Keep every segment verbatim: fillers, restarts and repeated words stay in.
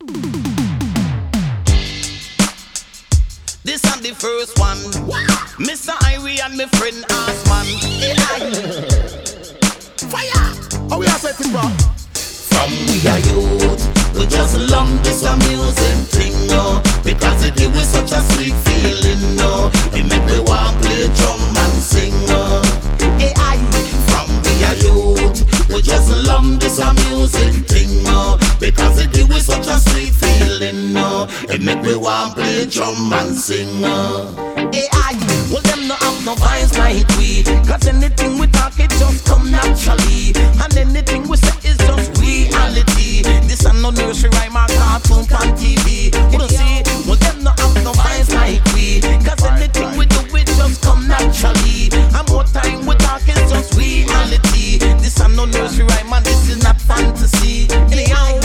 This is the first one. Mister Irie and my friend Asman. Hey, fire! How we are setting, bro? From we are youth, we just love this amusing thing, no. Because it give us such a sweet feeling, no. It make me want play drum and sing, no. Hey, I. From we are youth, we just love this amusing thing, no. Because it give us such a sweet feeling, no. It make me want play drum and sing, no. Hey, I. Well, them no have no vibes like we. Cause anything we talk, it just come naturally. And anything we say is just reality. This ain't no nursery rhyme or cartoon on T V. You don't see, well, them no have no vibes like we. Cause anything we do, it just come naturally. And more time we talk, it's just reality. This ain't no nursery rhyme and this is not fantasy. Anyhow,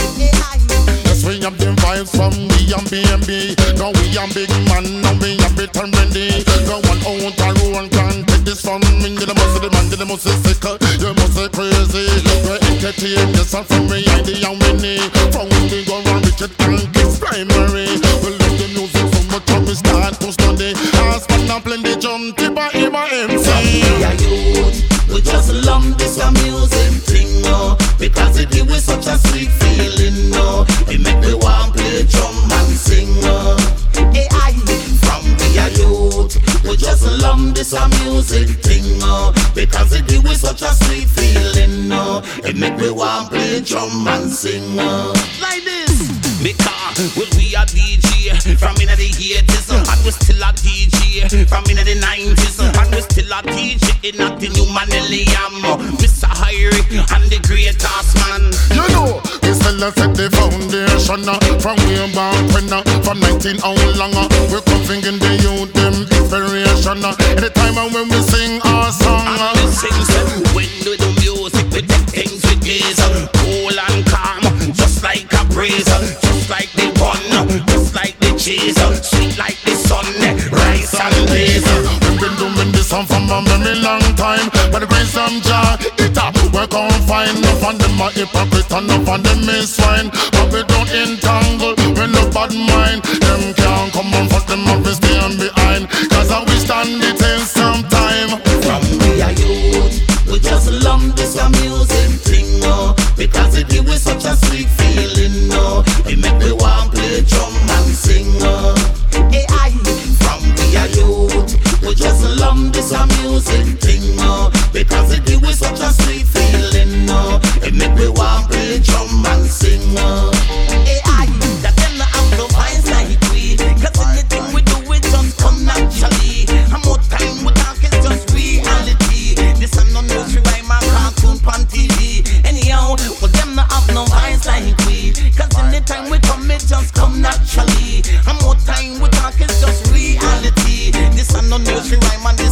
yes, we have them vibes from we and B and B. Now we and big man, now we have it and ready. Go on out and roll and take this from me. You must the man, you must sick, you must crazy. We're entertained, yes, and from me, I the young Winnie. From when we go around Richard and Kids Primary. We love the music so much and we start to study. Ask man and play the jump, Tiba, Eva, M C. From we are youth, we just love this amusing thing, no. Because it give us such a sweet feeling, no. It make me want play drum and sing, no. Hey, I. From we are youth, we just love this amusing thing, no. Because it give us such a sweet feeling, no. It make me want play drum and sing, no. Like this. Because well, we are D J from in the eighties, and we still a D J from in the nineties, and we still a D J in the new millennium. Mister Irie and the great man. You know, we still a set the foundation uh, from way back when uh, from nineteen how long uh, we're coming in the youth them inspiration. Uh, anytime uh, when we sing our song, uh, and we sing some when we do music, we take things with ease, cool and calm, just like a breeze. Just like the bun, just like the cheese, sweet like the sun, rice and peas. We've been doing this song for a very long time, but the grace of Jah, it up, we're gonna find enough on them are hypocrite, enough on them is swine. But we don't entangle, we no bad mind. Them can't come on for them up, we stand behind. Cause how we stand the test sometime. From we are youth, we just love this amusing thing, no. Because it give us such a sweet feeling, no. It make me want play drum and sing, no. Hey, I. From we are youth, we just love this amusing thing, no. Because it give us such a sweet feeling, no. It make me want play drum and sing, no. Hey, I. That them not have no vibes like we. Cause anything we do, it just come naturally. And more time we talk, it's just reality. This ain't no nursery rhyme or cartoon on T V. Anyhow, well, them not have no vibes like we. Cause anytime we come, it just come naturally. And more time we talk, it's just reality. This ain't no nursery rhyme and